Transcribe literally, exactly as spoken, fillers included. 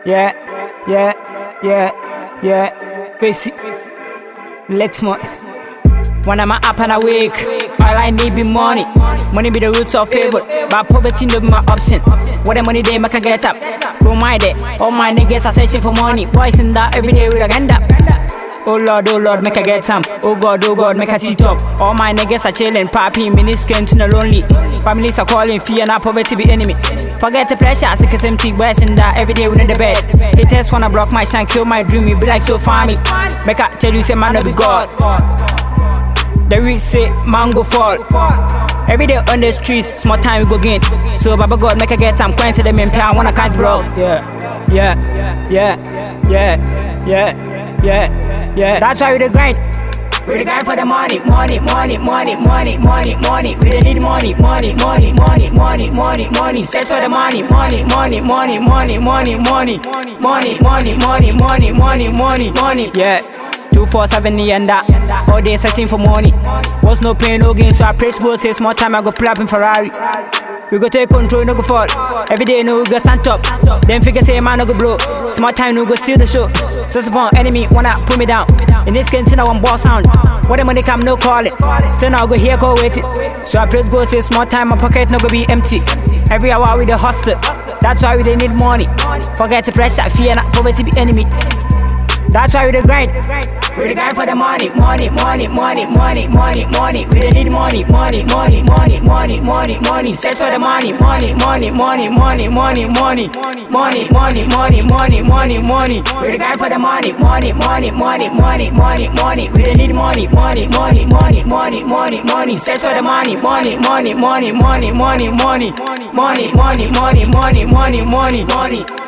Yeah, yeah, yeah, yeah. Basic. Let's more. When I'm up and awake, all I need be money. Money be the root of favor, but poverty no be my option. What the money they make I get up. Go my day, all my niggas are searching for money. Boys in that every day we like end up. Oh Lord, oh Lord, make I get some. Oh God, oh God, make I sit up. All my niggas are chilling, papi, miniskin to the lonely. Families are calling, fear and poverty be enemy. Forget the pressure, I sick as empty boys in that every day we in the bed. Haters wanna block my shine, kill my dream, you be like so funny. Make I tell you, say man no be God. The rich say man go fall. Every day on the street, small time we go gain. So Baba God make I get time, coin say them in I wanna count bro. Yeah, yeah, yeah, yeah, yeah, yeah, yeah. That's why we the grind. We the grind for the money, money, money, money, money, money, money. We need money, money, money, money, money, money, money. Search for the money, money, money, money, money, money, money, money, money, money, money, money, money, money. Yeah. two four seven and that. All day searching for money. Was no pain, no gain, so I pray to go say small time I go pull up in Ferrari. We go take control, no go fall. Every day no we go stand up. Them figure say man no go blow. Small time no go steal the show. So upon enemy wanna put me down. In this skin I one ball sound. What the money come no call it. So now I go here go wait it. So I pray to go say small time my pocket no go be empty. Every hour we the hustle. That's why we they need money. Forget the pressure, fear and poverty be enemy. That's why we the grind. We the grind for the money, money, money, money, money, money, money. We need money, money, money, money, money, money, money. Search for the money, money, money, money, money, money, money, money, money, money, money, money, money. We the grind for the money, money, money, money, money, money, money. We need money, money, money, money, money, money, money. Search for the money, money, money, money, money, money, money, money, money, money, money, money, money, money.